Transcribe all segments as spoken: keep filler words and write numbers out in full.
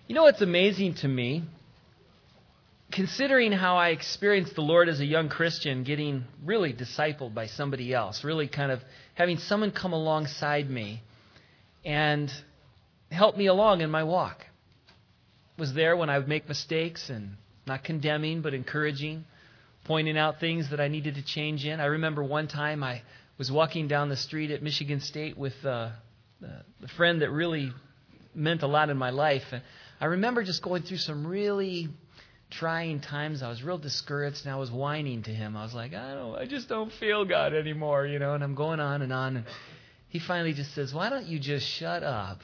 You know what's amazing to me? Considering how I experienced the Lord as a young Christian, getting really discipled by somebody else, really kind of having someone come alongside me and help me along in my walk. Was there when I would make mistakes and not condemning but encouraging, pointing out things that I needed to change in. I remember one time I was walking down the street at Michigan State with uh, a friend that really meant a lot in my life. And I remember just going through some really trying times. I was real discouraged, and I was whining to him. I was like, I don't, I just don't feel God anymore, you know. And I'm going on and on. And he finally just says, "Why don't you just shut up?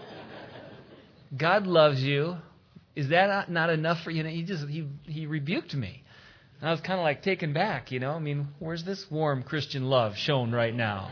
God loves you. Is that not, not enough for you?" He just he he rebuked me. And I was kind of like taken back, you know. I mean, where's this warm Christian love shown right now?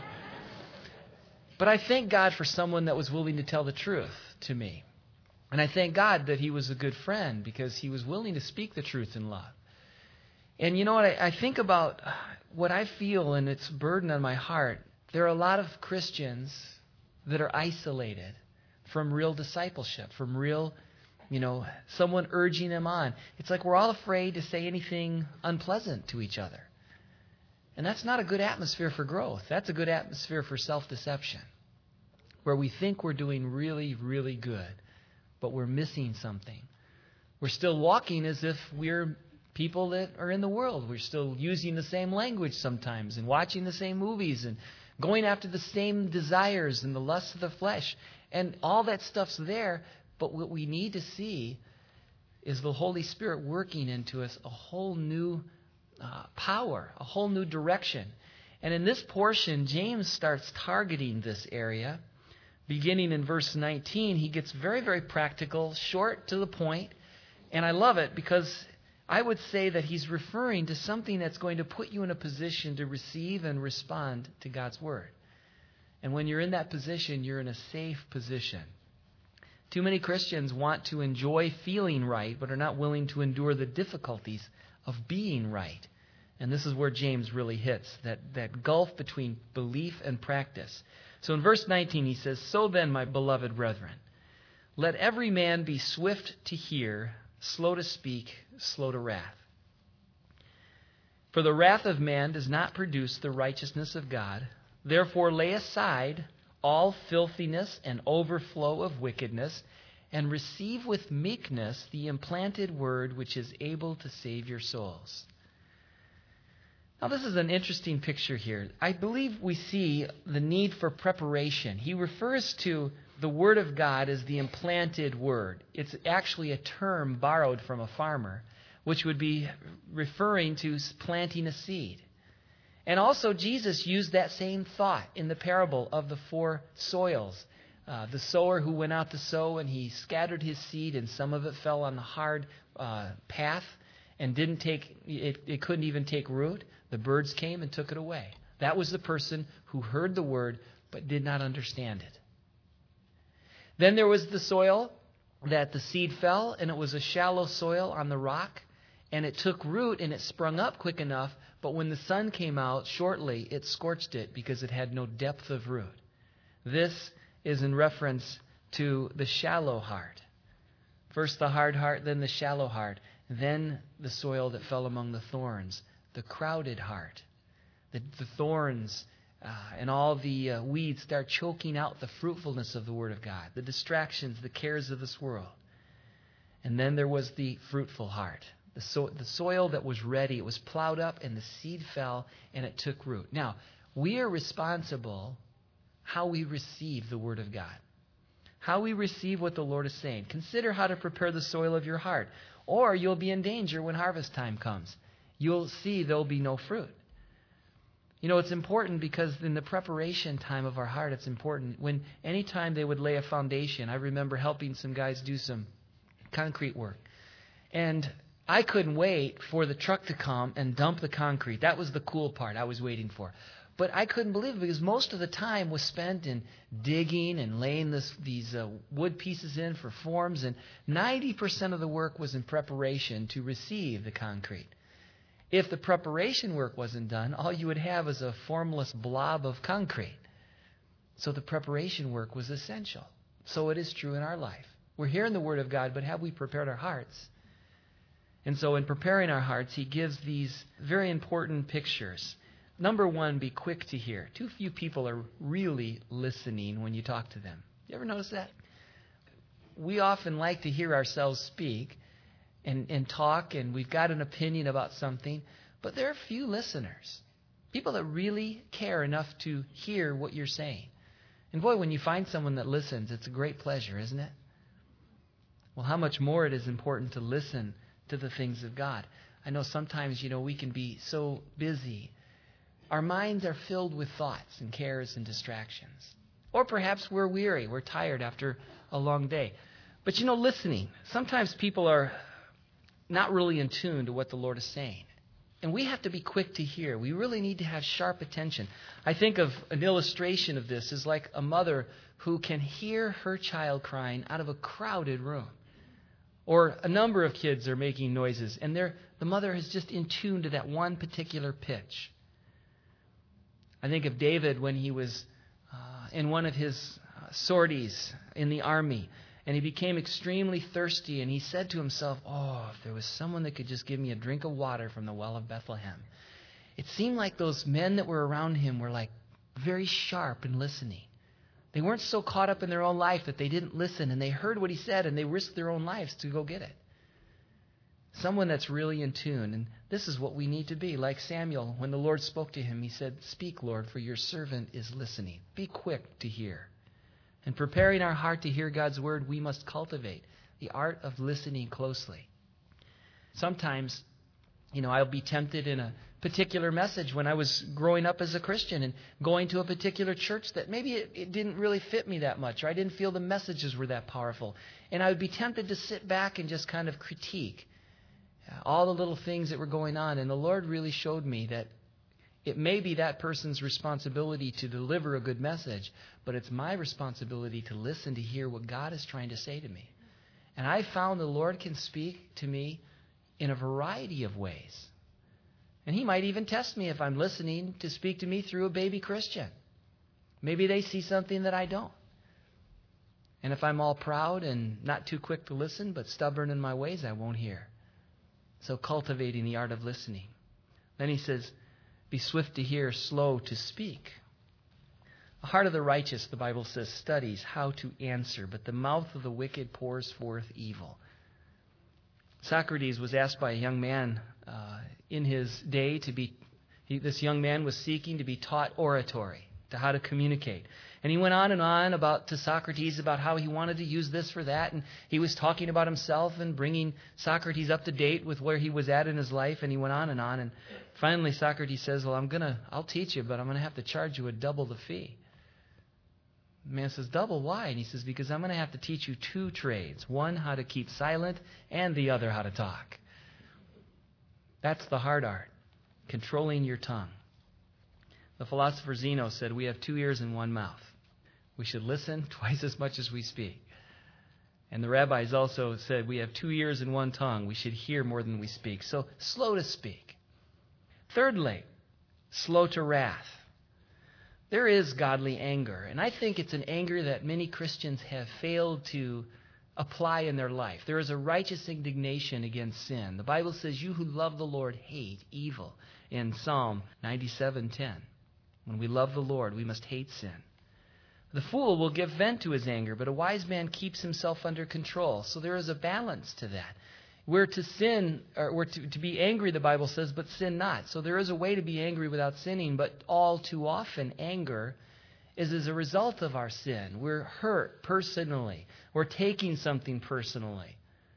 But I thank God for someone that was willing to tell the truth to me. And I thank God that he was a good friend because he was willing to speak the truth in love. And you know what? I, I think about what I feel, and it's a burden on my heart. There are a lot of Christians that are isolated from real discipleship, from real, you know, someone urging them on. It's like we're all afraid to say anything unpleasant to each other. And that's not a good atmosphere for growth. That's a good atmosphere for self-deception, where we think we're doing really, really good, but we're missing something. We're still walking as if we're people that are in the world. We're still using the same language sometimes and watching the same movies and going after the same desires and the lusts of the flesh. And all that stuff's there, but what we need to see is the Holy Spirit working into us a whole new uh, power, a whole new direction. And in this portion, James starts targeting this area. Beginning in verse nineteen, he gets very, very practical, short to the point. And I love it because I would say that he's referring to something that's going to put you in a position to receive and respond to God's Word. And when you're in that position, you're in a safe position. Too many Christians want to enjoy feeling right, but are not willing to endure the difficulties of being right. And this is where James really hits, that, that gulf between belief and practice. So in verse nineteen, he says, "So then, my beloved brethren, let every man be swift to hear, slow to speak, slow to wrath. For the wrath of man does not produce the righteousness of God. Therefore lay aside all filthiness and overflow of wickedness, and receive with meekness the implanted word which is able to save your souls." Now, this is an interesting picture here. I believe we see the need for preparation. He refers to the Word of God as the implanted Word. It's actually a term borrowed from a farmer, which would be referring to planting a seed. And also, Jesus used that same thought in the parable of the four soils. Uh, the sower who went out to sow, and he scattered his seed, and some of it fell on the hard uh, path and didn't take it, it couldn't even take root. The birds came and took it away. That was the person who heard the word but did not understand it. Then there was the soil that the seed fell, and it was a shallow soil on the rock, and it took root and it sprung up quick enough, but when the sun came out shortly, it scorched it because it had no depth of root. This is in reference to the shallow heart. First the hard heart, then the shallow heart, then the soil that fell among the thorns. The crowded heart, the, the thorns uh, and all the uh, weeds start choking out the fruitfulness of the Word of God, the distractions, the cares of this world. And then there was the fruitful heart, the, so, the soil that was ready. It was plowed up and the seed fell and it took root. Now, we are responsible how we receive the Word of God, how we receive what the Lord is saying. Consider how to prepare the soil of your heart, or you'll be in danger when harvest time comes. You'll see there'll be no fruit. You know, it's important because in the preparation time of our heart, it's important. When any time they would lay a foundation, I remember helping some guys do some concrete work. And I couldn't wait for the truck to come and dump the concrete. That was the cool part I was waiting for. But I couldn't believe it because most of the time was spent in digging and laying this, these uh, wood pieces in for forms. And ninety percent of the work was in preparation to receive the concrete. If the preparation work wasn't done, all you would have is a formless blob of concrete. So the preparation work was essential. So it is true in our life. We're hearing the Word of God, but have we prepared our hearts? And so in preparing our hearts, he gives these very important pictures. Number one, be quick to hear. Too few people are really listening when you talk to them. You ever notice that? We often like to hear ourselves speak and, and talk, and we've got an opinion about something, but there are few listeners. People that really care enough to hear what you're saying. And boy, when you find someone that listens, it's a great pleasure, isn't it? Well, how much more it is important to listen to the things of God. I know sometimes, you know, we can be so busy. Our minds are filled with thoughts and cares and distractions. Or perhaps we're weary, we're tired after a long day. But you know, listening, sometimes people are not really in tune to what the Lord is saying. And we have to be quick to hear. We really need to have sharp attention. I think of an illustration of this is like a mother who can hear her child crying out of a crowded room. Or a number of kids are making noises, and they're, the mother is just in tune to that one particular pitch. I think of David when he was uh, in one of his uh, sorties in the army, and he became extremely thirsty, and he said to himself, oh, if there was someone that could just give me a drink of water from the well of Bethlehem. It seemed like those men that were around him were like very sharp in listening. They weren't so caught up in their own life that they didn't listen, and they heard what he said, and they risked their own lives to go get it. Someone that's really in tune, and this is what we need to be. Like Samuel, when the Lord spoke to him, he said, speak, Lord, for your servant is listening. Be quick to hear. And preparing our heart to hear God's word, we must cultivate the art of listening closely. Sometimes, you know, I'll be tempted in a particular message when I was growing up as a Christian and going to a particular church that maybe it, it didn't really fit me that much, or I didn't feel the messages were that powerful. And I would be tempted to sit back and just kind of critique all the little things that were going on. And the Lord really showed me that it may be that person's responsibility to deliver a good message, but it's my responsibility to listen to hear what God is trying to say to me. And I found the Lord can speak to me in a variety of ways. And he might even test me if I'm listening to speak to me through a baby Christian. Maybe they see something that I don't. And if I'm all proud and not too quick to listen, but stubborn in my ways, I won't hear. So cultivating the art of listening. Then he says, be swift to hear, slow to speak. The heart of the righteous, the Bible says, studies how to answer, but the mouth of the wicked pours forth evil. Socrates was asked by a young man uh, in his day to be, he, this young man was seeking to be taught oratory, to how to communicate. And he went on and on about to Socrates about how he wanted to use this for that. And he was talking about himself and bringing Socrates up to date with where he was at in his life. And he went on and on. And finally Socrates says, well, I'm going to, I'll teach you, but I'm going to have to charge you a double the fee. The man says, double, why? And he says, because I'm going to have to teach you two trades. One, how to keep silent, and the other, how to talk. That's the hard art, controlling your tongue. The philosopher Zeno said, we have two ears and one mouth. We should listen twice as much as we speak. And the rabbis also said, we have two ears and one tongue. We should hear more than we speak. So, slow to speak. Thirdly, slow to wrath. There is godly anger, and I think it's an anger that many Christians have failed to apply in their life. There is a righteous indignation against sin. The Bible says, you who love the Lord hate evil in Psalm ninety-seven ten. When we love the Lord, we must hate sin. The fool will give vent to his anger, but a wise man keeps himself under control. So there is a balance to that. We're to sin, or we're to, to be angry, the Bible says, but sin not. So there is a way to be angry without sinning, but all too often anger is as a result of our sin. We're hurt personally. We're taking something personally.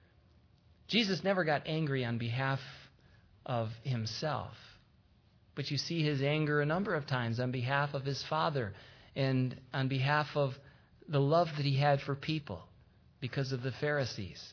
Jesus never got angry on behalf of himself. But you see his anger a number of times on behalf of his Father and on behalf of the love that he had for people because of the Pharisees.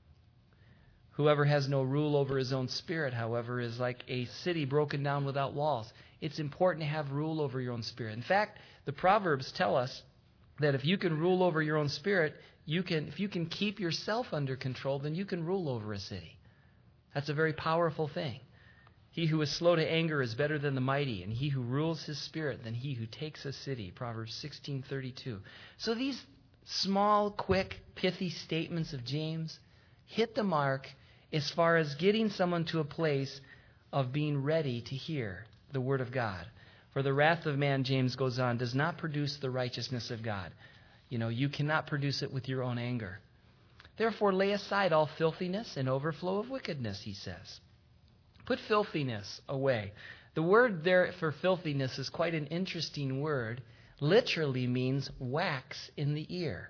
Whoever has no rule over his own spirit, however, is like a city broken down without walls. It's important to have rule over your own spirit. In fact, the Proverbs tell us that if you can rule over your own spirit, you can, if you can keep yourself under control, then you can rule over a city. That's a very powerful thing. He who is slow to anger is better than the mighty, and he who rules his spirit than he who takes a city. Proverbs sixteen thirty-two. So these small, quick, pithy statements of James hit the mark as far as getting someone to a place of being ready to hear the Word of God. For the wrath of man, James goes on, does not produce the righteousness of God. You know, you cannot produce it with your own anger. Therefore, lay aside all filthiness and overflow of wickedness, he says. Put filthiness away. The word there for filthiness is quite an interesting word. Literally means wax in the ear.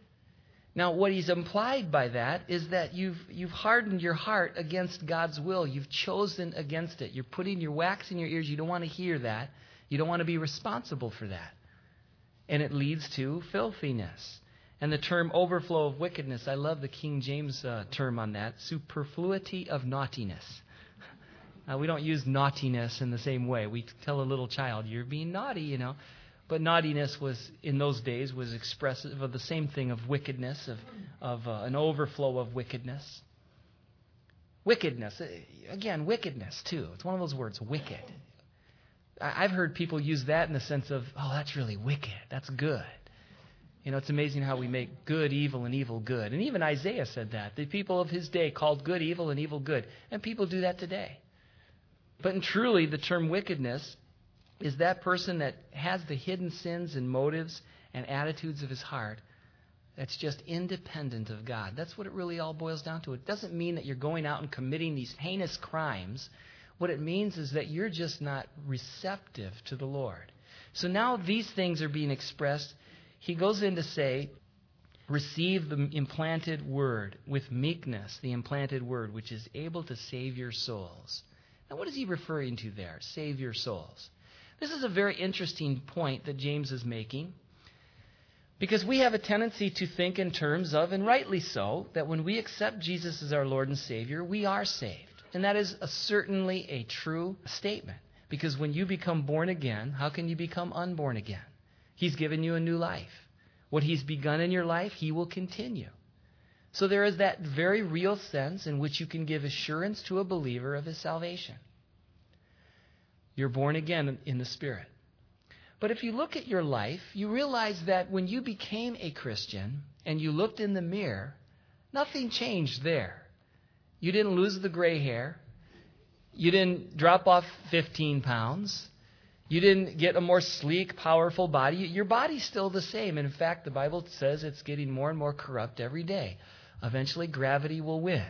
Now, what he's implied by that is that you've you've hardened your heart against God's will. You've chosen against it. You're putting your wax in your ears. You don't want to hear that. You don't want to be responsible for that. And it leads to filthiness. And the term overflow of wickedness, I love the King James uh, term on that, superfluity of naughtiness. Uh, we don't use naughtiness in the same way. We tell a little child, you're being naughty, you know. But naughtiness was, in those days, was expressive of the same thing of wickedness, of, of uh, an overflow of wickedness. Wickedness, again, wickedness too. It's one of those words, wicked. I, I've heard people use that in the sense of, oh, that's really wicked. That's good. You know, it's amazing how we make good evil and evil good. And even Isaiah said that. The people of his day called good evil and evil good. And people do that today. But in truly, the term wickedness is that person that has the hidden sins and motives and attitudes of his heart that's just independent of God. That's what it really all boils down to. It doesn't mean that you're going out and committing these heinous crimes. What it means is that you're just not receptive to the Lord. So now these things are being expressed. He goes in to say, receive the implanted word with meekness, the implanted word, which is able to save your souls. Now, what is he referring to there? Save your souls. This is a very interesting point that James is making, because we have a tendency to think in terms of, and rightly so, that when we accept Jesus as our Lord and Savior, we are saved. And that is a, certainly a true statement, because when you become born again, how can you become unborn again? He's given you a new life. What he's begun in your life, he will continue. So there is that very real sense in which you can give assurance to a believer of his salvation. You're born again in the Spirit. But if you look at your life, you realize that when you became a Christian and you looked in the mirror, nothing changed there. You didn't lose the gray hair. You didn't drop off fifteen pounds. You didn't get a more sleek, powerful body. Your body's still the same. And in fact, the Bible says it's getting more and more corrupt every day. Eventually, gravity will win.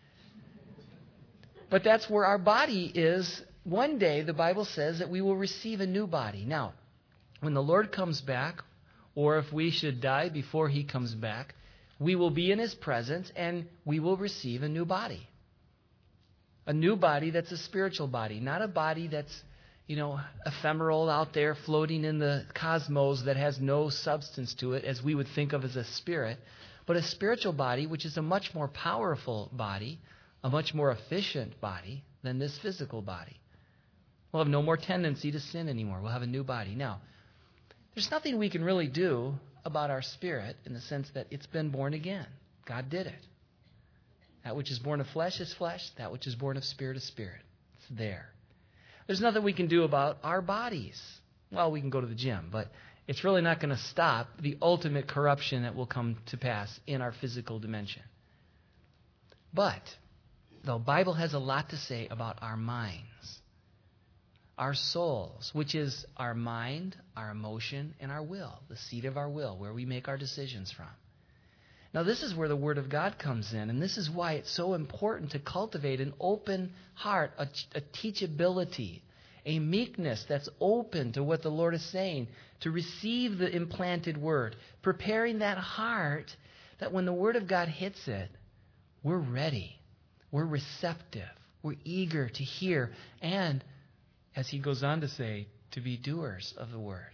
But that's where our body is. One day, the Bible says that we will receive a new body. Now, when the Lord comes back, or if we should die before he comes back, we will be in his presence and we will receive a new body. A new body that's a spiritual body, not a body that's, you know, ephemeral out there floating in the cosmos that has no substance to it, as we would think of as a spirit, but a spiritual body which is a much more powerful body, a much more efficient body than this physical body. We'll have no more tendency to sin anymore. We'll have a new body. Now, there's nothing we can really do about our spirit in the sense that it's been born again. God did it. That which is born of flesh is flesh. That which is born of spirit is spirit. It's there. There's nothing we can do about our bodies. Well, we can go to the gym, but it's really not going to stop the ultimate corruption that will come to pass in our physical dimension. But the Bible has a lot to say about our minds. Our souls, which is our mind, our emotion, and our will, the seat of our will, where we make our decisions from. Now, this is where the Word of God comes in, and this is why it's so important to cultivate an open heart, a, a teachability, a meekness that's open to what the Lord is saying, to receive the implanted Word, preparing that heart that when the Word of God hits it, we're ready, we're receptive, we're eager to hear, and as he goes on to say, to be doers of the word.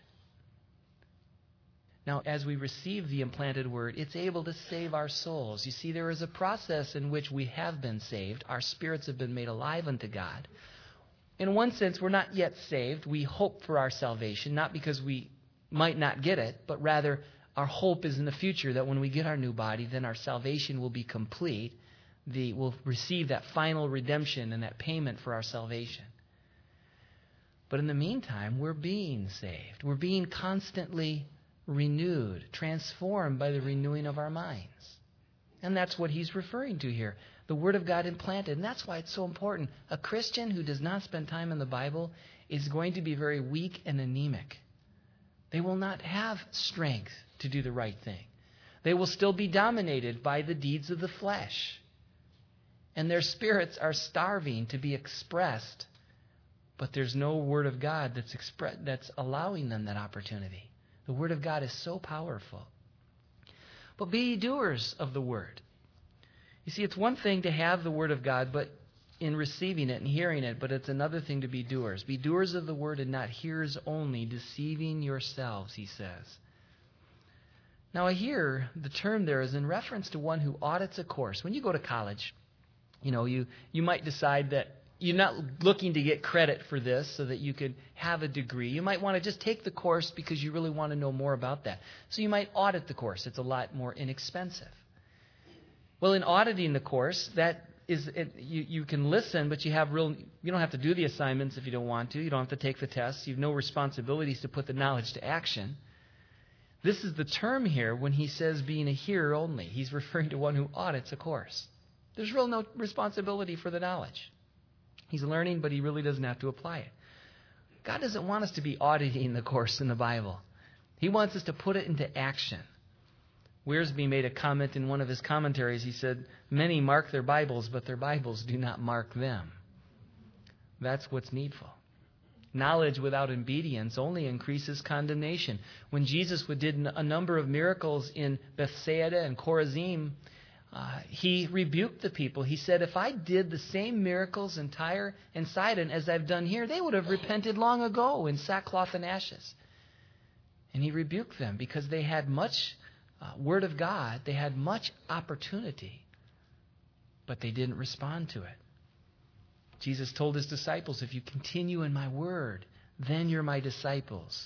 Now, as we receive the implanted word, it's able to save our souls. You see, there is a process in which we have been saved. Our spirits have been made alive unto God. In one sense, we're not yet saved. We hope for our salvation, not because we might not get it, but rather our hope is in the future that when we get our new body, then our salvation will be complete. The, we'll receive that final redemption and that payment for our salvation. But in the meantime, we're being saved. We're being constantly renewed, transformed by the renewing of our minds. And that's what he's referring to here. The Word of God implanted. And that's why it's so important. A Christian who does not spend time in the Bible is going to be very weak and anemic. They will not have strength to do the right thing. They will still be dominated by the deeds of the flesh. And their spirits are starving to be expressed. But there's no Word of God that's expre- that's allowing them that opportunity. The Word of God is so powerful. But be ye doers of the Word. You see, it's one thing to have the Word of God, but in receiving it and hearing it, but it's another thing to be doers. Be doers of the Word and not hearers only, deceiving yourselves, he says. Now, here, the term there is in reference to one who audits a course. When you go to college, you know, you, you might decide that you're not looking to get credit for this so that you could have a degree. You might want to just take the course because you really want to know more about that. So you might audit the course. It's a lot more inexpensive. Well, in auditing the course, that is, it, you, you can listen, but you have real. You don't have to do the assignments if you don't want to. You don't have to take the tests. You have no responsibilities to put the knowledge to action. This is the term here when he says being a hearer only. He's referring to one who audits a course. There's real no responsibility for the knowledge. He's learning, but he really doesn't have to apply it. God doesn't want us to be auditing the course in the Bible. He wants us to put it into action. Wiersbe made a comment in one of his commentaries. He said, many mark their Bibles, but their Bibles do not mark them. That's what's needful. Knowledge without obedience only increases condemnation. When Jesus did a number of miracles in Bethsaida and Chorazim, Uh, he rebuked the people. He said, if I did the same miracles in Tyre and Sidon as I've done here, they would have repented long ago in sackcloth and ashes. And he rebuked them because they had much uh, Word of God. They had much opportunity, but they didn't respond to it. Jesus told his disciples, if you continue in my word, then you're my disciples.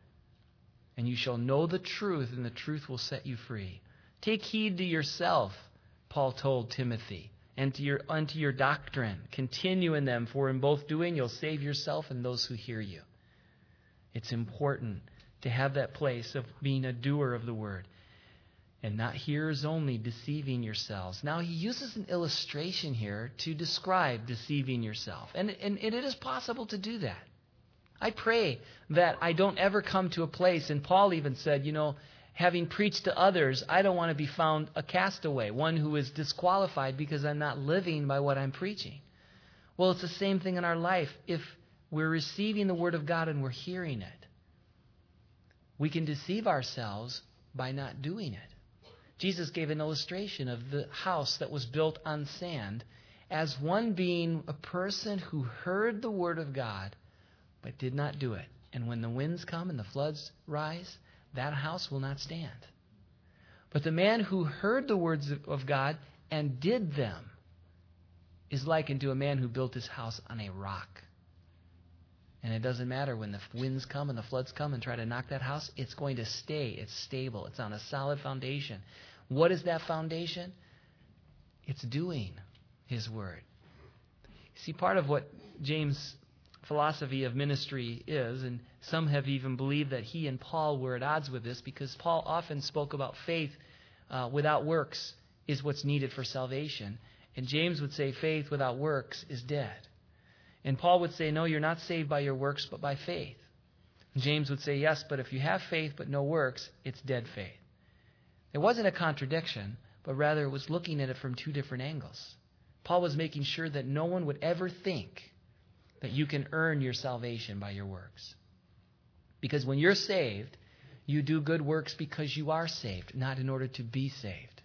And you shall know the truth, and the truth will set you free. Take heed to yourself, Paul told Timothy, and to your unto your doctrine. Continue in them, for in both doing you'll save yourself and those who hear you. It's important to have that place of being a doer of the word and not hearers only, deceiving yourselves. Now he uses an illustration here to describe deceiving yourself. And, and, and it is possible to do that. I pray that I don't ever come to a place, and Paul even said, you know, having preached to others, I don't want to be found a castaway, one who is disqualified because I'm not living by what I'm preaching. Well, it's the same thing in our life. If we're receiving the Word of God and we're hearing it, we can deceive ourselves by not doing it. Jesus gave an illustration of the house that was built on sand as one being a person who heard the Word of God but did not do it. And when the winds come and the floods rise, that house will not stand. But the man who heard the words of God and did them is likened to a man who built his house on a rock. And it doesn't matter when the winds come and the floods come and try to knock that house, it's going to stay. It's stable. It's on a solid foundation. What is that foundation? It's doing his word. See, part of what James' philosophy of ministry is, and some have even believed that he and Paul were at odds with this, because Paul often spoke about faith uh, without works is what's needed for salvation. And James would say faith without works is dead. And Paul would say, no, you're not saved by your works, but by faith. And James would say, yes, but if you have faith but no works, it's dead faith. It wasn't a contradiction, but rather it was looking at it from two different angles. Paul was making sure that no one would ever think that you can earn your salvation by your works. Because when you're saved, you do good works because you are saved, not in order to be saved.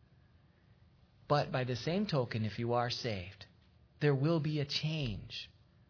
But by the same token, if you are saved, there will be a change.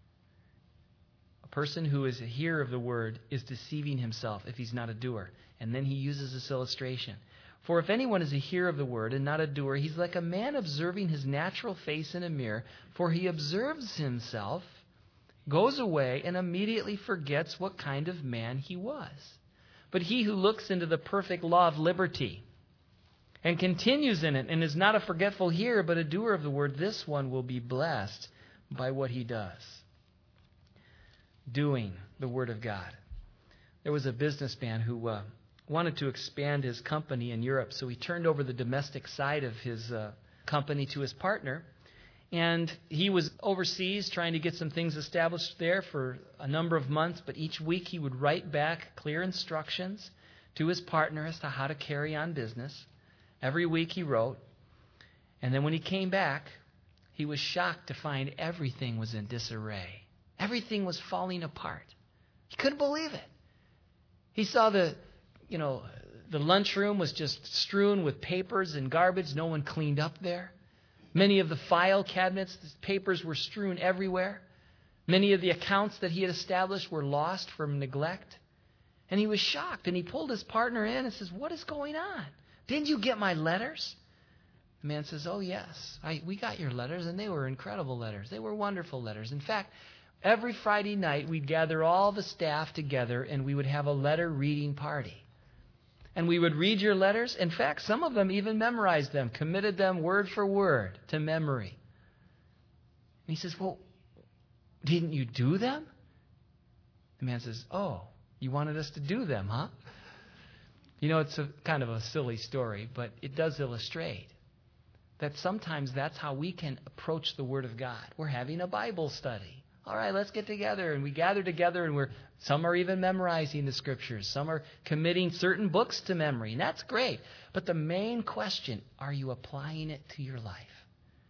A person who is a hearer of the word is deceiving himself if he's not a doer. And then he uses this illustration. For if anyone is a hearer of the word and not a doer, he's like a man observing his natural face in a mirror. For he observes himself, goes away, and immediately forgets what kind of man he was. But he who looks into the perfect law of liberty and continues in it and is not a forgetful hearer but a doer of the word, this one will be blessed by what he does. Doing the word of God. There was a businessman who uh, wanted to expand his company in Europe, so he turned over the domestic side of his uh, company to his partner. And he was overseas trying to get some things established there for a number of months, but each week he would write back clear instructions to his partner as to how to carry on business. Every week he wrote. And then when he came back, he was shocked to find everything was in disarray. Everything was falling apart. He couldn't believe it. He saw the, you know, the lunchroom was just strewn with papers and garbage. No one cleaned up there. Many of the file cabinets, the papers were strewn everywhere. Many of the accounts that he had established were lost from neglect. And he was shocked, and he pulled his partner in and says, "What is going on? Didn't you get my letters?" The man says, "Oh, yes, I, we got your letters, and they were incredible letters. They were wonderful letters. In fact, every Friday night we'd gather all the staff together, and we would have a letter reading party. And we would read your letters. In fact, some of them even memorized them, committed them word for word to memory." And he says, "Well, didn't you do them?" The man says, "Oh, you wanted us to do them, huh?" You know, it's a kind of a silly story, but it does illustrate that sometimes that's how we can approach the Word of God. We're having a Bible study. All right, let's get together. And we gather together, and we're some are even memorizing the Scriptures. Some are committing certain books to memory. And that's great. But the main question, are you applying it to your life?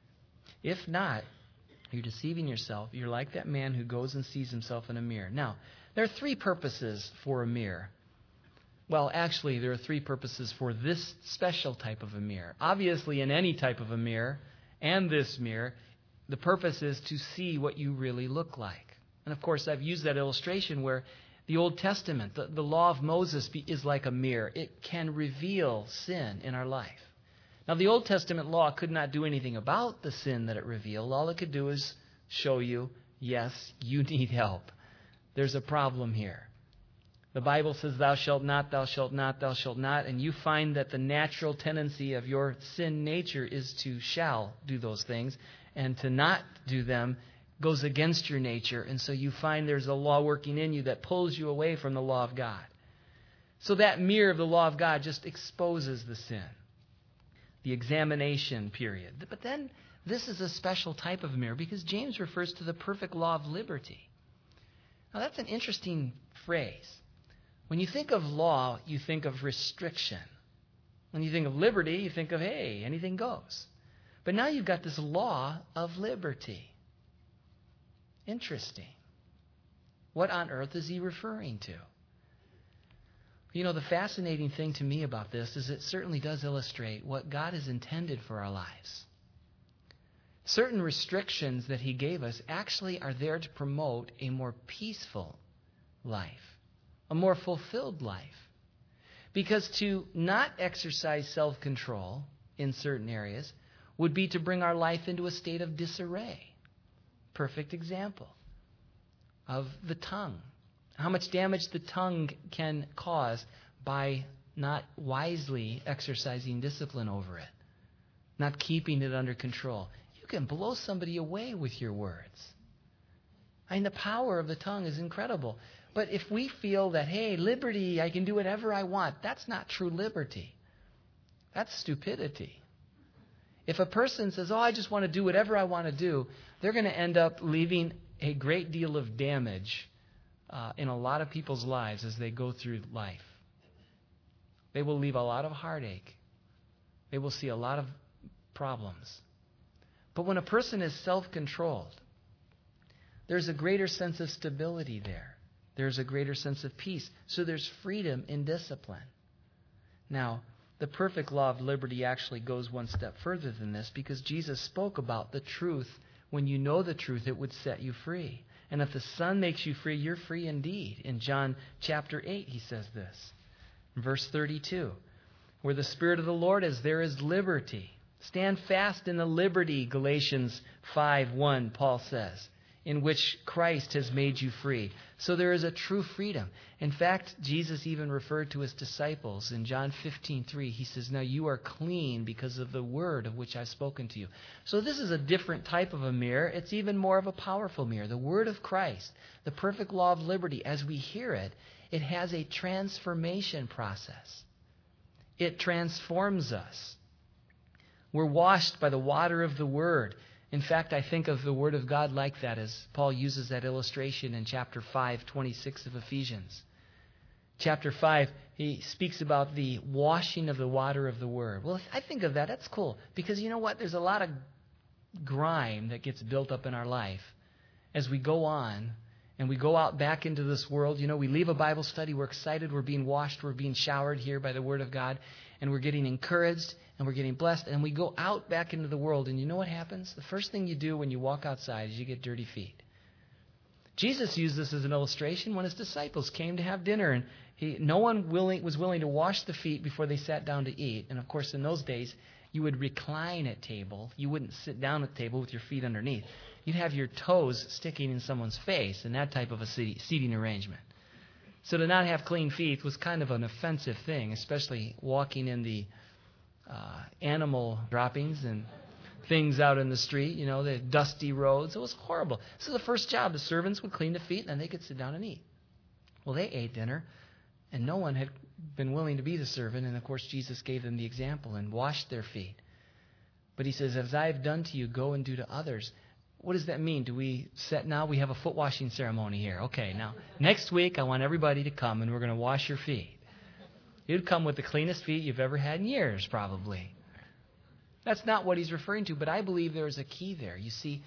If not, you're deceiving yourself. You're like that man who goes and sees himself in a mirror. Now, there are three purposes for a mirror. Well, actually, there are three purposes for this special type of a mirror. Obviously, in any type of a mirror, and this mirror, the purpose is to see what you really look like. And of course, I've used that illustration where the Old Testament, the, the law of Moses be, is like a mirror. It can reveal sin in our life. Now, the Old Testament law could not do anything about the sin that it revealed. All it could do is show you, yes, you need help. There's a problem here. The Bible says, "Thou shalt not, thou shalt not, thou shalt not," and you find that the natural tendency of your sin nature is to shall do those things, and to not do them goes against your nature, and so you find there's a law working in you that pulls you away from the law of God. So that mirror of the law of God just exposes the sin, the examination period. But then this is a special type of mirror because James refers to the perfect law of liberty. Now that's an interesting phrase. When you think of law, you think of restriction. When you think of liberty, you think of, hey, anything goes. But now you've got this law of liberty. Interesting. What on earth is he referring to? You know, the fascinating thing to me about this is it certainly does illustrate what God has intended for our lives. Certain restrictions that he gave us actually are there to promote a more peaceful life, a more fulfilled life. Because to not exercise self-control in certain areas would be to bring our life into a state of disarray. Perfect example of the tongue. How much damage the tongue can cause by not wisely exercising discipline over it, not keeping it under control. You can blow somebody away with your words. I mean, the power of the tongue is incredible. But if we feel that, hey, liberty, I can do whatever I want, that's not true liberty. That's stupidity. If a person says, oh, I just want to do whatever I want to do, they're going to end up leaving a great deal of damage uh, in a lot of people's lives as they go through life. They will leave a lot of heartache. They will see a lot of problems. But when a person is self-controlled, there's a greater sense of stability there. There's a greater sense of peace. So there's freedom in discipline. Now, the perfect law of liberty actually goes one step further than this because Jesus spoke about the truth. When you know the truth, it would set you free. And if the Son makes you free, you're free indeed. In John chapter eight, he says this. In verse thirty-two, where the Spirit of the Lord is, there is liberty. Stand fast in the liberty, Galatians five one, Paul says, in which Christ has made you free. So there is a true freedom. In fact, Jesus even referred to his disciples in John fifteen three. He says, now you are clean because of the word of which I've spoken to you. So this is a different type of a mirror. It's even more of a powerful mirror. The word of Christ, the perfect law of liberty, as we hear it, it has a transformation process. It transforms us. We're washed by the water of the Word. In fact, I think of the Word of God like that, as Paul uses that illustration in chapter five, twenty-six of Ephesians. Chapter five, he speaks about the washing of the water of the Word. Well, I think of that, that's cool. Because you know what? There's a lot of grime that gets built up in our life as we go on and we go out back into this world. You know, we leave a Bible study, we're excited, we're being washed, we're being showered here by the Word of God, and we're getting encouraged and we're getting blessed, and we go out back into the world, and you know what happens? The first thing you do when you walk outside is you get dirty feet. Jesus used this as an illustration when his disciples came to have dinner, and he, no one willing, was willing to wash the feet before they sat down to eat. And of course, in those days, you would recline at table. You wouldn't sit down at the table with your feet underneath. You'd have your toes sticking in someone's face in that type of a seating arrangement. So to not have clean feet was kind of an offensive thing, especially walking in the uh, animal droppings and things out in the street, you know, the dusty roads. It was horrible. So the first job, the servants would clean the feet, and then they could sit down and eat. Well, they ate dinner, and no one had been willing to be the servant. And, of course, Jesus gave them the example and washed their feet. But he says, as I have done to you, go and do to others. What does that mean? Do we set now? We have a foot washing ceremony here. Okay, now, next week I want everybody to come, and we're going to wash your feet. You'd come with the cleanest feet you've ever had in years, probably. That's not what he's referring to, but I believe there is a key there. You see,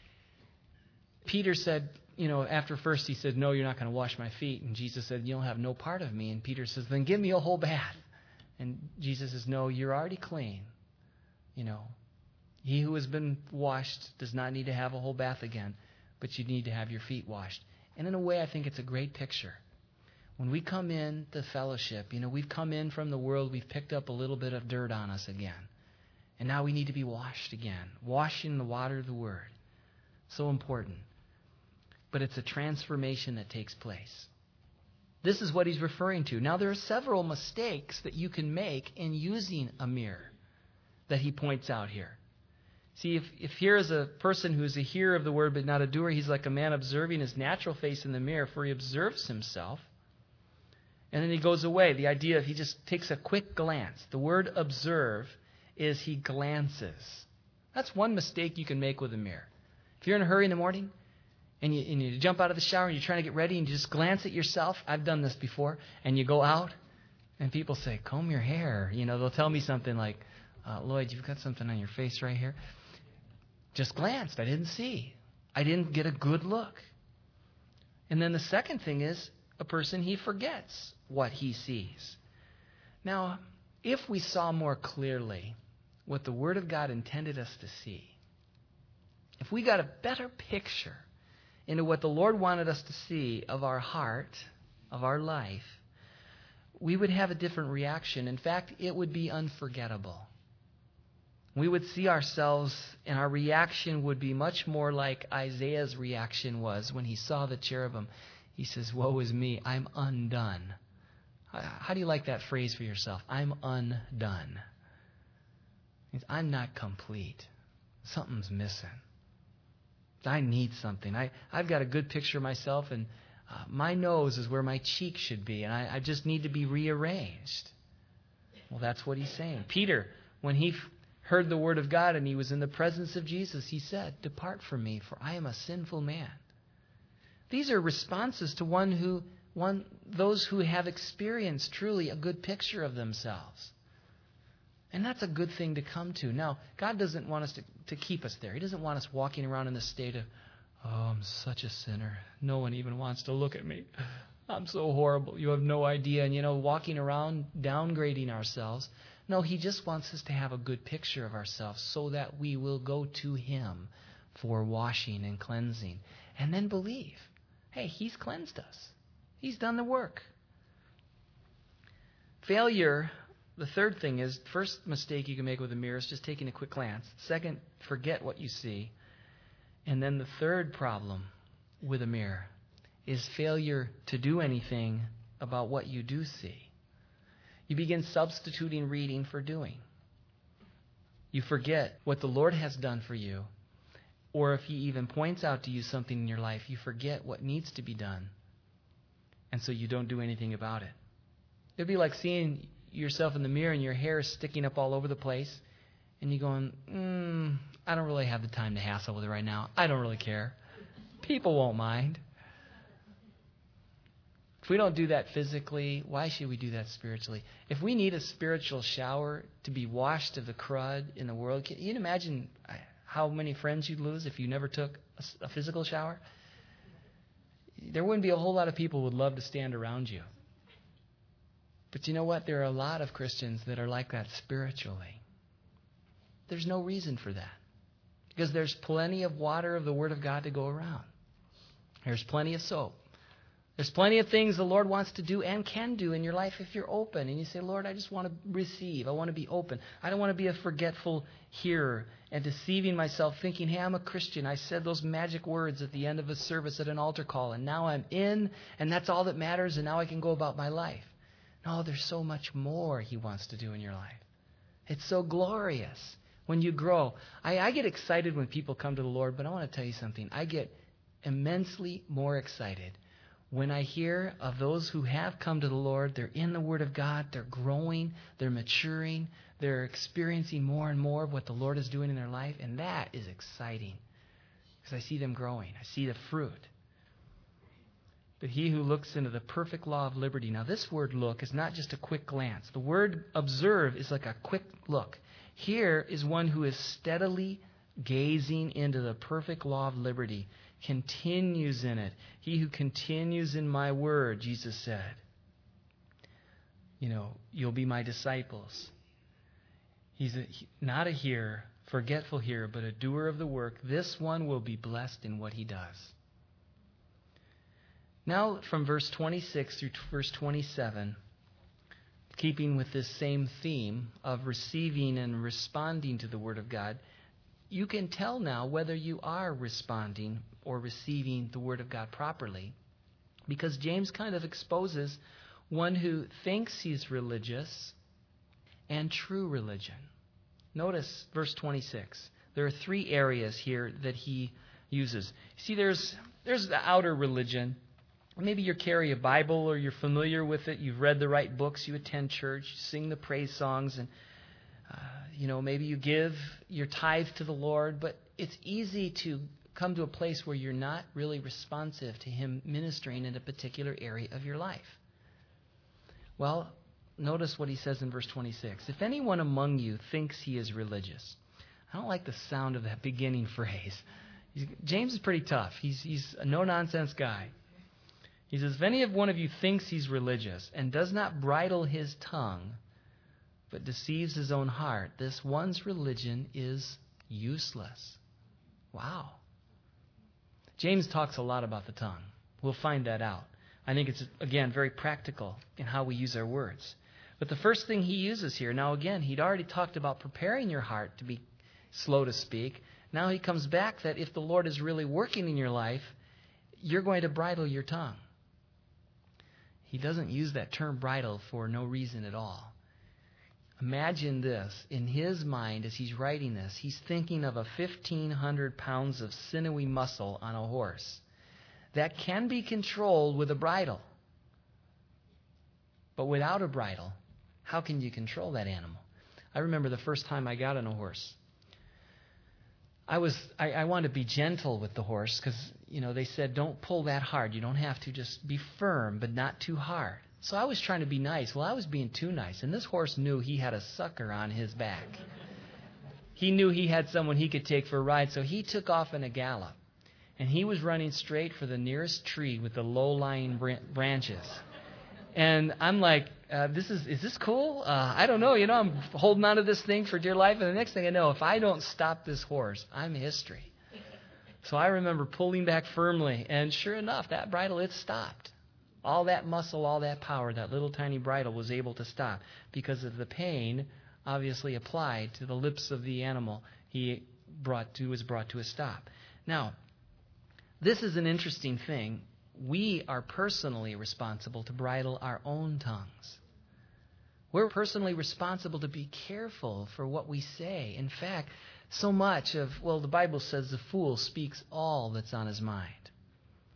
Peter said, you know, after first he said, no, you're not going to wash my feet. And Jesus said, you'll have no part of me. And Peter says, then give me a whole bath. And Jesus says, no, you're already clean. You know, he who has been washed does not need to have a whole bath again, but you need to have your feet washed. And in a way, I think it's a great picture. When we come in to fellowship, you know, we've come in from the world, we've picked up a little bit of dirt on us again. And now we need to be washed again. Washed in the water of the Word. So important. But it's a transformation that takes place. This is what he's referring to. Now, there are several mistakes that you can make in using a mirror that he points out here. See, if, if here is a person who is a hearer of the Word but not a doer, he's like a man observing his natural face in the mirror, for he observes himself, and then he goes away. The idea of he just takes a quick glance. The word observe is he glances. That's one mistake you can make with a mirror. If you're in a hurry in the morning and you, and you jump out of the shower and you're trying to get ready and you just glance at yourself, I've done this before, and you go out and people say, comb your hair. You know, they'll tell me something like, uh, Lloyd, you've got something on your face right here. Just glanced. I didn't see. I didn't get a good look. And then the second thing is a person, he forgets what he sees. Now, if we saw more clearly what the Word of God intended us to see, if we got a better picture into what the Lord wanted us to see of our heart, of our life, we would have a different reaction. In fact, it would be unforgettable. We would see ourselves, and our reaction would be much more like Isaiah's reaction was when he saw the cherubim. He says, woe is me, I'm undone. How do you like that phrase for yourself? I'm undone. It means I'm not complete. Something's missing. I need something. I, I've got a good picture of myself, and uh, my nose is where my cheek should be, and I, I just need to be rearranged. Well, that's what he's saying. Peter, when he f- heard the word of God and he was in the presence of Jesus, he said, depart from me, for I am a sinful man. These are responses to one who, one those who have experienced truly a good picture of themselves. And that's a good thing to come to. Now, God doesn't want us to, to keep us there. He doesn't want us walking around in this state of, oh, I'm such a sinner. No one even wants to look at me. I'm so horrible. You have no idea. And, you know, walking around downgrading ourselves. No, he just wants us to have a good picture of ourselves so that we will go to him for washing and cleansing. And then believe, hey, he's cleansed us. He's done the work. Failure, the third thing is, first mistake you can make with a mirror is just taking a quick glance. Second, forget what you see. And then the third problem with a mirror is failure to do anything about what you do see. You begin substituting reading for doing. You forget what the Lord has done for you. Or if he even points out to you something in your life, you forget what needs to be done. And so you don't do anything about it. It'd be like seeing yourself in the mirror and your hair is sticking up all over the place. And you're going, mm, I don't really have the time to hassle with it right now. I don't really care. People won't mind. If we don't do that physically, why should we do that spiritually? If we need a spiritual shower to be washed of the crud in the world, can you imagine how many friends you'd lose if you never took a, a physical shower? There wouldn't be a whole lot of people who would love to stand around you. But you know what? There are a lot of Christians that are like that spiritually. There's no reason for that. Because there's plenty of water of the Word of God to go around. There's plenty of soap. There's plenty of things the Lord wants to do and can do in your life if you're open. And you say, Lord, I just want to receive. I want to be open. I don't want to be a forgetful hearer and deceiving myself thinking, hey, I'm a Christian. I said those magic words at the end of a service at an altar call, and now I'm in, and that's all that matters, and now I can go about my life. No, there's so much more He wants to do in your life. It's so glorious when you grow. I, I get excited when people come to the Lord, but I want to tell you something. I get immensely more excited when I hear of those who have come to the Lord. They're in the Word of God. They're growing. They're maturing. They're experiencing more and more of what the Lord is doing in their life. And that is exciting because I see them growing. I see the fruit. But he who looks into the perfect law of liberty. Now, this word look is not just a quick glance. The word observe is like a quick look. Here is one who is steadily gazing into the perfect law of liberty, continues in it. He who continues in my word, Jesus said, you know, you'll be my disciples. He's a, not a hearer, forgetful hearer, but a doer of the work. This one will be blessed in what he does. Now, from verse twenty-six through verse twenty-seven, keeping with this same theme of receiving and responding to the Word of God, you can tell now whether you are responding or receiving the Word of God properly, because James kind of exposes one who thinks he's religious and true religion. Notice verse twenty-six. There are three areas here that he uses. See, there's there's the outer religion. Maybe you carry a Bible or you're familiar with it. You've read the right books. You attend church. You sing the praise songs. And, uh, you know, maybe you give your tithe to the Lord. But it's easy to come to a place where you're not really responsive to Him ministering in a particular area of your life. Well, notice what he says in verse twenty-six. If anyone among you thinks he is religious. I don't like the sound of that beginning phrase. He's, James is pretty tough. He's, he's a no-nonsense guy. He says, if any of one of you thinks he's religious and does not bridle his tongue, but deceives his own heart, this one's religion is useless. Wow. James talks a lot about the tongue. We'll find that out. I think it's, again, very practical in how we use our words. But the first thing he uses here, now again, he'd already talked about preparing your heart to be slow to speak. Now he comes back that if the Lord is really working in your life, you're going to bridle your tongue. He doesn't use that term bridle for no reason at all. Imagine this. In his mind, as he's writing this, he's thinking of a fifteen hundred pounds of sinewy muscle on a horse that can be controlled with a bridle. But without a bridle, how can you control that animal? I remember the first time I got on a horse. I was I, I wanted to be gentle with the horse because, you know, they said don't pull that hard. You don't have to, just be firm, but not too hard. So I was trying to be nice. Well, I was being too nice, and this horse knew he had a sucker on his back. He knew he had someone he could take for a ride, so he took off in a gallop, and he was running straight for the nearest tree with the low-lying branches. And I'm like, uh, this is is this cool? Uh, I don't know. You know, I'm holding on to this thing for dear life. And the next thing I know, if I don't stop this horse, I'm history. So I remember pulling back firmly. And sure enough, that bridle, it stopped. All that muscle, all that power, that little tiny bridle was able to stop because of the pain obviously applied to the lips of the animal he brought to, was brought to a stop. Now, this is an interesting thing. We are personally responsible to bridle our own tongues. We're personally responsible to be careful for what we say. In fact, so much of, well, the Bible says the fool speaks all that's on his mind.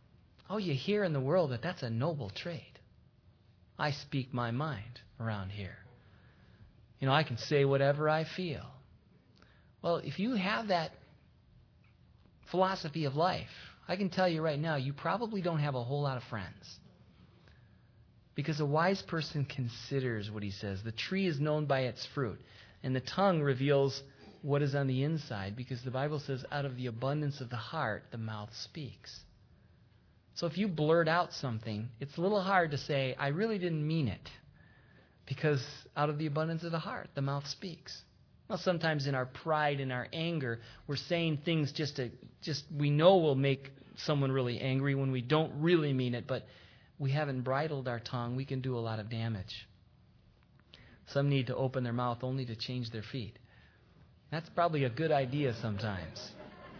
Oh, you hear in the world that that's a noble trait. I speak my mind around here. You know, I can say whatever I feel. Well, if you have that philosophy of life, I can tell you right now, you probably don't have a whole lot of friends. Because a wise person considers what he says. The tree is known by its fruit. And the tongue reveals what is on the inside. Because the Bible says, out of the abundance of the heart, the mouth speaks. So if you blurt out something, it's a little hard to say, I really didn't mean it. Because out of the abundance of the heart, the mouth speaks. Well, sometimes in our pride and our anger, we're saying things just to, just we know will make someone really angry when we don't really mean it, but we haven't bridled our tongue. We can do a lot of damage. Some need to open their mouth only to change their feet. That's probably a good idea sometimes.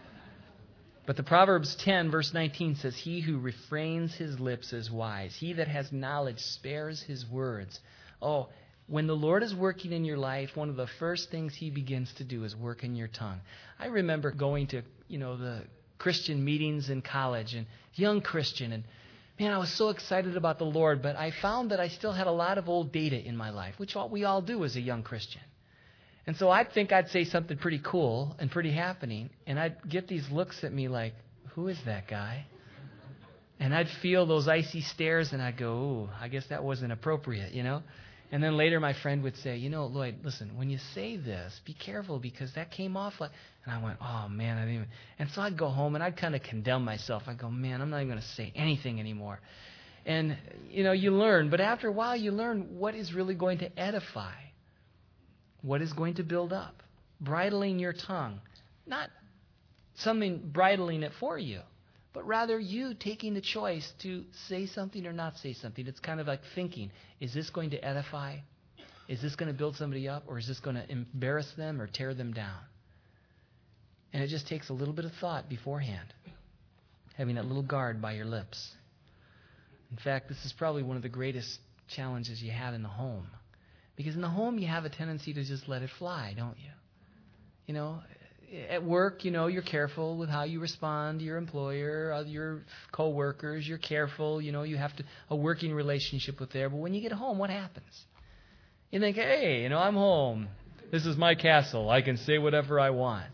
But the Proverbs ten, verse nineteen says, he who refrains his lips is wise. He that has knowledge spares his words. Oh, when the Lord is working in your life, one of the first things he begins to do is work in your tongue. I remember going to, you know, the Christian meetings in college, and young Christian, and man, I was so excited about the Lord, but I found that I still had a lot of old data in my life, which all, we all do as a young Christian. And so I'd think I'd say something pretty cool and pretty happening, and I'd get these looks at me like, who is that guy? And I'd feel those icy stares, and I'd go, ooh, I guess that wasn't appropriate, you know? And then later my friend would say, you know, Lloyd, listen, when you say this, be careful because that came off like... And I went, oh, man, I didn't even... And so I'd go home and I'd kind of condemn myself. I'd go, man, I'm not even going to say anything anymore. And, you know, you learn. But after a while, you learn what is really going to edify. What is going to build up. Bridling your tongue. Not something bridling it for you, but rather you taking the choice to say something or not say something. It's kind of like thinking, is this going to edify? Is this going to build somebody up? Or is this going to embarrass them or tear them down? And it just takes a little bit of thought beforehand, having that little guard by your lips. In fact, this is probably one of the greatest challenges you have in the home. Because in the home, you have a tendency to just let it fly, don't you? You know, at work, you know, you're careful with how you respond to your employer, your co-workers. You're careful, you know, you have to a working relationship with there. But when you get home, what happens? You think, hey, you know, I'm home. This is my castle. I can say whatever I want.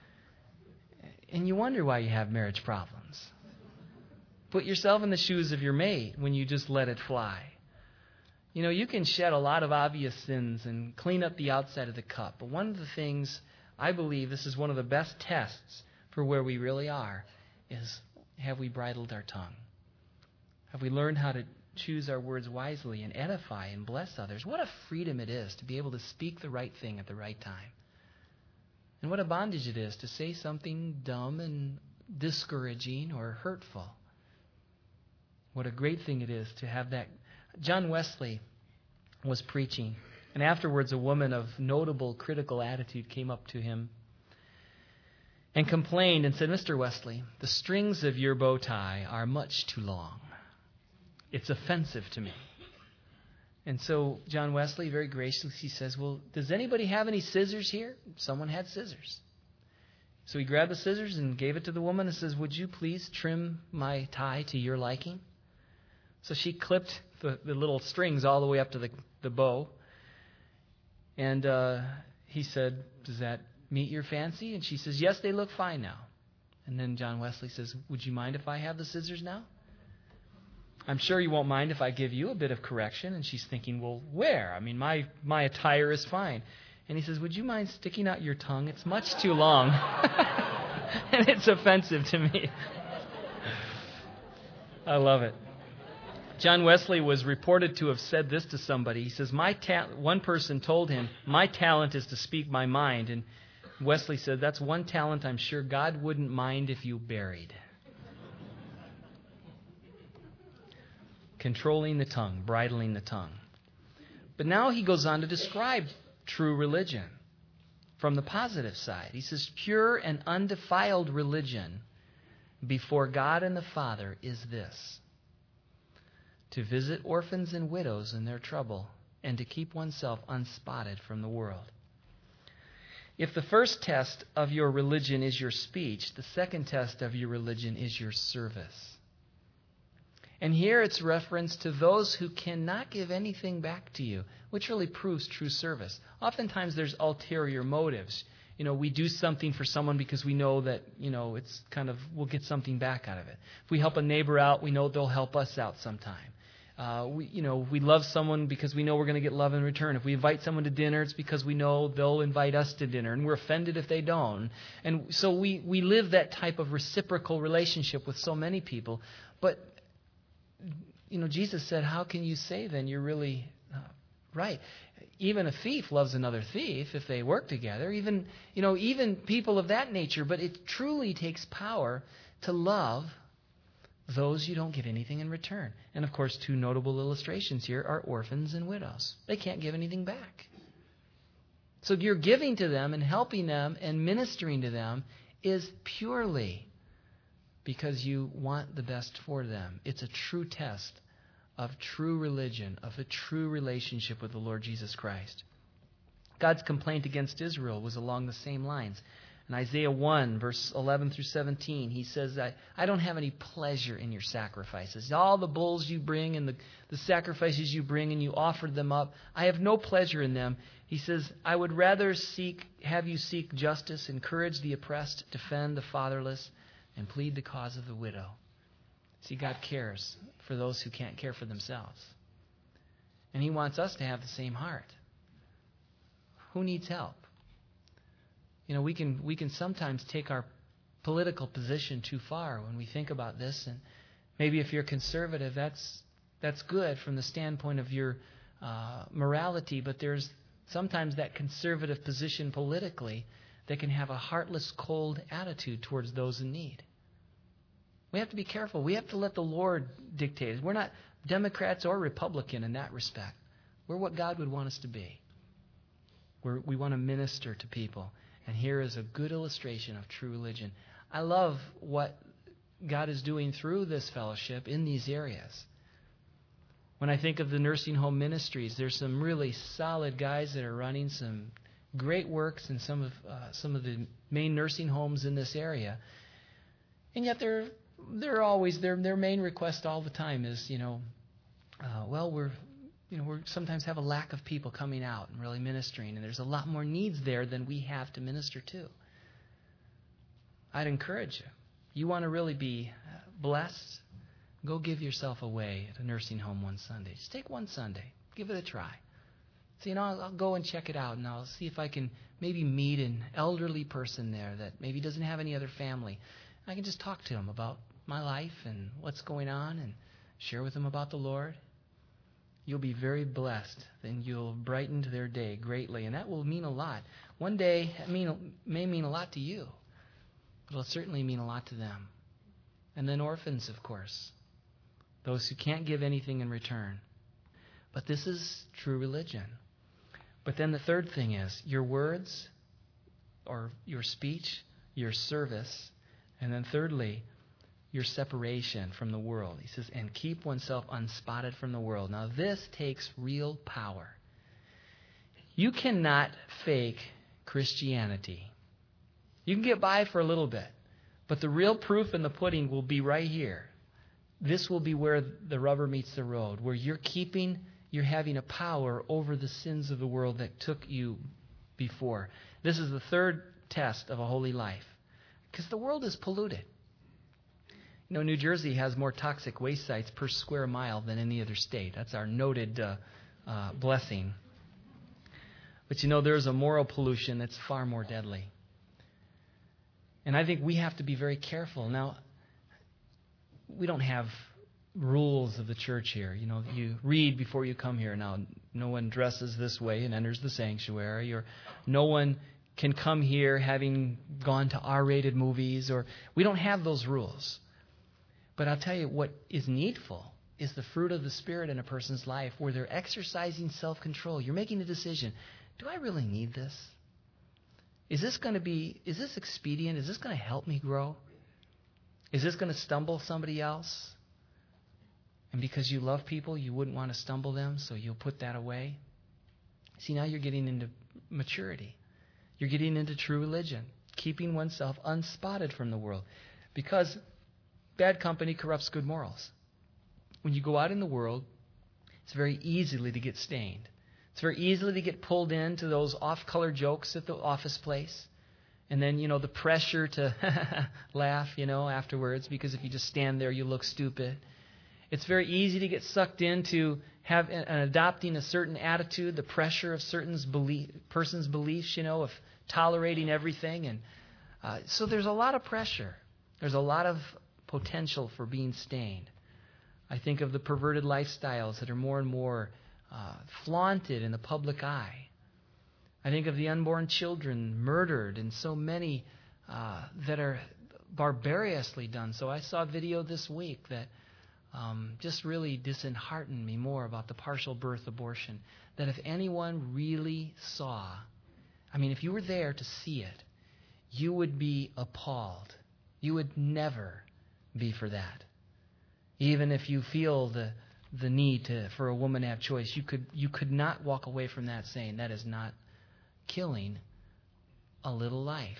And you wonder why you have marriage problems. Put yourself in the shoes of your mate when you just let it fly. You know, you can shed a lot of obvious sins and clean up the outside of the cup. But one of the things, I believe this is one of the best tests for where we really are, is have we bridled our tongue? Have we learned how to choose our words wisely and edify and bless others? What a freedom it is to be able to speak the right thing at the right time. And what a bondage it is to say something dumb and discouraging or hurtful. What a great thing it is to have that. John Wesley was preaching, and afterwards a woman of notable critical attitude came up to him and complained and said, Mister Wesley, the strings of your bow tie are much too long. It's offensive to me. And so John Wesley very graciously says, well, does anybody have any scissors here? Someone had scissors. So he grabbed the scissors and gave it to the woman and says, would you please trim my tie to your liking? So she clipped the, the little strings all the way up to the, the bow. And uh, he said, does that meet your fancy? And she says, yes, they look fine now. And then John Wesley says, would you mind if I have the scissors now? I'm sure you won't mind if I give you a bit of correction. And she's thinking, well, where? I mean, my, my attire is fine. And he says, would you mind sticking out your tongue? It's much too long. And it's offensive to me. I love it. John Wesley was reported to have said this to somebody. He says, "My ta-, one person told him, my talent is to speak my mind. And Wesley said, that's one talent I'm sure God wouldn't mind if you buried. Controlling the tongue, bridling the tongue. But now he goes on to describe true religion from the positive side. He says, pure and undefiled religion before God and the Father is this: to visit orphans and widows in their trouble, and to keep oneself unspotted from the world. If the first test of your religion is your speech, the second test of your religion is your service. And here it's reference to those who cannot give anything back to you, which really proves true service. Oftentimes there's ulterior motives. You know, we do something for someone because we know that, you know, it's kind of, we'll get something back out of it. If we help a neighbor out, we know they'll help us out sometime. Uh, we, you know, we love someone because we know we're going to get love in return. If we invite someone to dinner, it's because we know they'll invite us to dinner, and we're offended if they don't. And so we, we live that type of reciprocal relationship with so many people. But, you know, Jesus said, how can you say then you're really uh, right? Even a thief loves another thief if they work together. Even, you know, even people of that nature. But it truly takes power to love those you don't get anything in return. And of course, two notable illustrations here are orphans and widows. They can't give anything back. So you're giving to them and helping them and ministering to them is purely because you want the best for them. It's a true test of true religion, of a true relationship with the Lord Jesus Christ. God's complaint against Israel was along the same lines. In Isaiah one, verse eleven through seventeen, he says, I, I don't have any pleasure in your sacrifices. All the bulls you bring and the, the sacrifices you bring and you offered them up, I have no pleasure in them. He says, I would rather seek, have you seek justice, encourage the oppressed, defend the fatherless, and plead the cause of the widow. See, God cares for those who can't care for themselves. And He wants us to have the same heart. Who needs help? You know, we can we can sometimes take our political position too far when we think about this. And maybe if you're conservative, that's that's good from the standpoint of your uh, morality. But there's sometimes that conservative position politically that can have a heartless, cold attitude towards those in need. We have to be careful. We have to let the Lord dictate. We're not Democrats or Republican in that respect. We're what God would want us to be. We're, we want to minister to people. And here is a good illustration of true religion. I love what God is doing through this fellowship in these areas. When I think of the nursing home ministries, there's some really solid guys that are running some great works in some of uh, some of the main nursing homes in this area. And yet they're they're always their their main request all the time is, you know, uh, well we're You know, we sometimes have a lack of people coming out and really ministering, and there's a lot more needs there than we have to minister to. I'd encourage you. You want to really be blessed? Go give yourself away at a nursing home one Sunday. Just take one Sunday. Give it a try. So, you know, I'll, I'll go and check it out, and I'll see if I can maybe meet an elderly person there that maybe doesn't have any other family. I can just talk to them about my life and what's going on and share with them about the Lord. You'll be very blessed, and you'll brighten their day greatly, and that will mean a lot. One day, it mean, may mean a lot to you, but it'll certainly mean a lot to them. And then orphans, of course, those who can't give anything in return. But this is true religion. But then the third thing is your words or your speech, your service, and then thirdly, your separation from the world. He says, and keep oneself unspotted from the world. Now, this takes real power. You cannot fake Christianity. You can get by for a little bit, but the real proof in the pudding will be right here. This will be where the rubber meets the road, where you're keeping, you're having a power over the sins of the world that took you before. This is the third test of a holy life, because the world is polluted. You know, New Jersey has more toxic waste sites per square mile than any other state. That's our noted uh, uh, blessing. But you know, there's a moral pollution that's far more deadly. And I think we have to be very careful. Now, we don't have rules of the church here. You know, you read before you come here. Now, no one dresses this way and enters the sanctuary, or no one can come here having gone to R-rated movies, or we don't have those rules. But I'll tell you what is needful is the fruit of the Spirit in a person's life where they're exercising self-control. You're making a decision. Do I really need this? Is this going to be, is this expedient? Is this going to help me grow? Is this going to stumble somebody else? And because you love people, you wouldn't want to stumble them, so you'll put that away. See, now you're getting into maturity. You're getting into true religion, keeping oneself unspotted from the world. Because bad company corrupts good morals. when you go out in the world, it's very easily to get stained. It's very easily to get pulled into those off-color jokes at the office place. And then, you know, the pressure to laugh, you know, afterwards, because if you just stand there, you look stupid. It's very easy to get sucked into have uh, adopting a certain attitude, the pressure of certain belief, person's beliefs, you know, of tolerating everything. And uh, so there's a lot of pressure. There's a lot of potential for being stained. I think of the perverted lifestyles that are more and more uh, flaunted in the public eye. I think of the unborn children murdered and so many uh, that are barbarously done. So I saw a video this week that um, just really disheartened me more about the partial birth abortion. That if anyone really saw, I mean, if you were there to see it, you would be appalled. You would never be for that. Even if you feel the the need to for a woman to have choice, you could you could not walk away from that saying that is not killing a little life.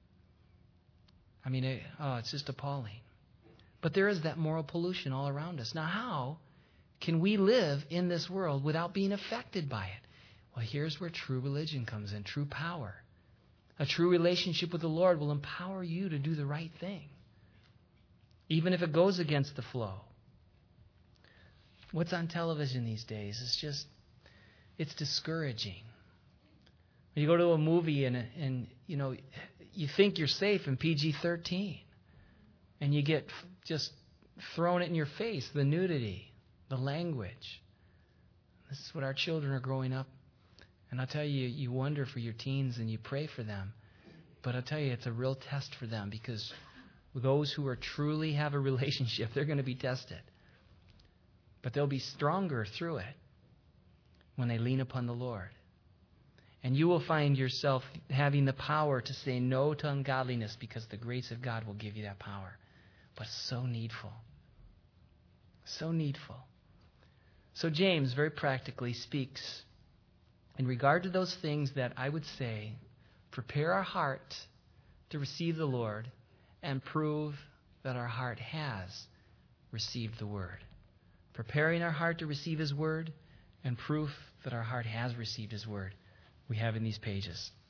I mean, it, oh, it's just appalling. But there is that moral pollution all around us. Now, how can we live in this world without being affected by it? Well, here's where true religion comes in, true power. A true relationship with the Lord will empower you to do the right thing, even if it goes against the flow. What's on television these days is just, it's discouraging. When you go to a movie and, and you know, you think you're safe in P G thirteen, and you get just thrown it in your face, the nudity, the language. This is what our children are growing up. And I'll tell you, you wonder for your teens and you pray for them. But I'll tell you, it's a real test for them, because those who are truly have a relationship, they're going to be tested. But they'll be stronger through it when they lean upon the Lord. And you will find yourself having the power to say no to ungodliness, because the grace of God will give you that power. But so needful. So needful. So James very practically speaks in regard to those things that I would say prepare our heart to receive the Lord and prove that our heart has received the Word. Preparing our heart to receive His Word and proof that our heart has received His Word we have in these pages.